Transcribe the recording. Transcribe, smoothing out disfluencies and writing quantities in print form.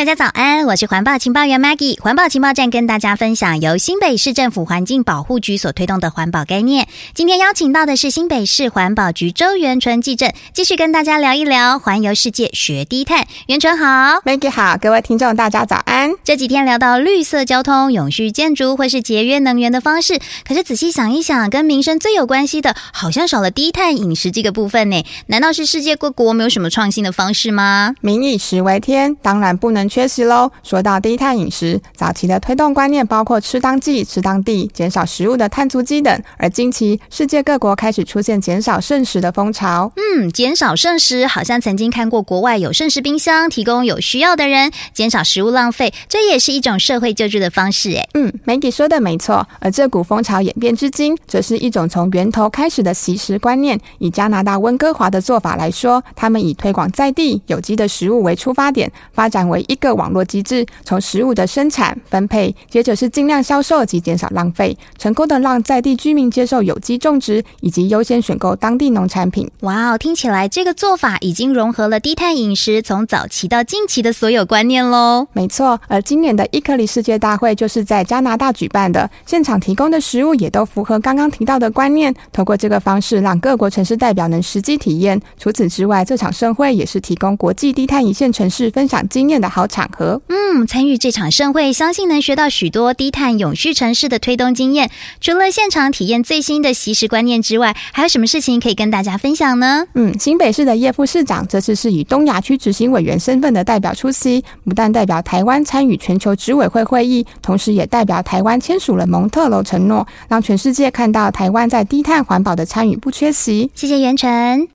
大家早安，我是环保情报员 Maggie。环保情报站跟大家分享由新北市政府环境保护局所推动的环保概念。今天邀请到的是新北市环保局周元纯技正，继续跟大家聊一聊环游世界学低碳。元纯好。 Maggie 好，各位听众大家早安。 这几天聊到绿色交通、永续建筑或是节约能源的方式，可是仔细想一想，跟民生最有关系的好像少了低碳饮食这个部分呢。难道是世界各国没有什么创新的方式吗？ 民以食为天，当然不能缺席咯。说到低碳饮食，早期的推动观念包括吃当季、吃当地，减少食物的碳足迹等，而近期世界各国开始出现减少剩食的风潮。 减少剩食，好像曾经看过国外有剩食冰箱，提供有需要的人，减少食物浪费，这也是一种社会救助的方式耶。 Maggie 说的没错，而这股风潮演变至今，则是一种从源头开始的惜食观念。以加拿大温哥华的做法来说，他们以推广在地有机的食物为出发点，发展为一个网络机制，从食物的生产、分配，接着是尽量销售及减少浪费，成功的让在地居民接受有机种植，以及优先选购当地农产品。 哇，听起来这个做法已经融合了低碳饮食从早期到近期的所有观念咯。 没错，而今年的伊克里世界大会就是在加拿大举办的，现场提供的食物也都符合刚刚提到的观念，透过这个方式让各国城市代表能实际体验。除此之外，这场盛会也是提供国际低碳一线城市分享经验的好场合。 参与这场盛会，相信能学到许多低碳永续城市的推动经验。除了现场体验最新的惜食观念之外，还有什么事情可以跟大家分享呢？ 新北市的叶副市长这次是以东亚区执行委员身份的代表出席，不但代表台湾参与全球执委会会议，同时也代表台湾签署了蒙特娄承诺，让全世界看到台湾在低碳环保的参与不缺席。 谢谢元纯。